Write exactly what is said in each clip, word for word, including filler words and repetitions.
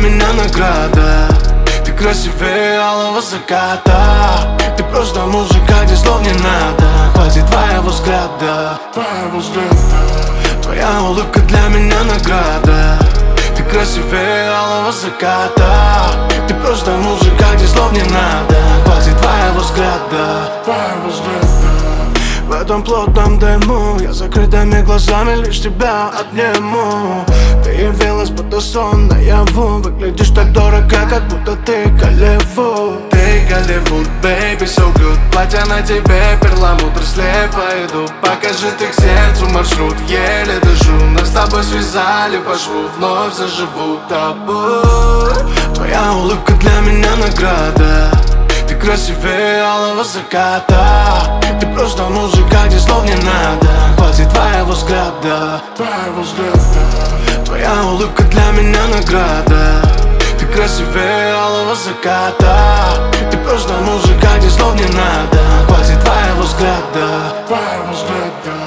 меня награда. Ты красивее алого заката. Ты просто музыка, где слов не надо. Хватит твоего взгляда, твоего взгляда. Твоя улыбка для меня награда. Ты красивее алого заката. Ты просто музыка, где слов не надо. Хватит твоего взгляда, твоего взгляда. В этом плотном дыму я закрытыми глазами лишь тебя обниму. Ты явилась будто сон наяву. Выглядишь так дорого, как будто ты Голливуд. Ты Голливуд, baby, so good. Платье на тебе, перламутр, слепо иду. Покажи ты к сердцу маршрут, еле дышу. Нас с тобой связали по шву, вновь заживут табу. Твоя улыбка для меня награда. Ты красивее алого заката. Ты просто музыка, где слов не надо. Хватит твоего взгляда, твоего взгляда. Твоя улыбка для меня награда. Ты красивее алого заката. Ты просто музыка, где слов не надо. Хватит твоего взгляда, твоего взгляда.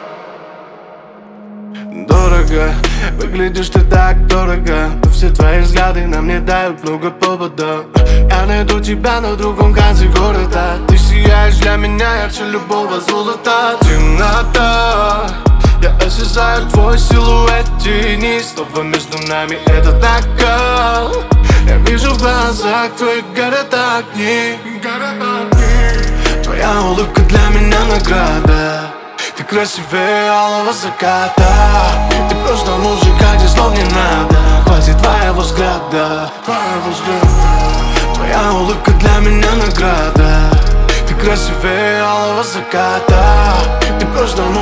Дорого, выглядишь ты так дорого. Но все твои взгляды нам не дают много повода. Я найду тебя на другом конце города. Ты сияешь для меня ярче любого золота. Темнота, я осязаю твой силуэт тени. Снова между нами это накал. Я вижу в глазах твоих горят огни, горят огни. Твоя улыбка для меня награда. Ты красивее алого заката. Ты просто музыка, где слов не надо. Хватит твоего взгляда, твоего взгляда. Твоя улыбка для меня награда. Ты красивее алого заката. Ты просто музыка.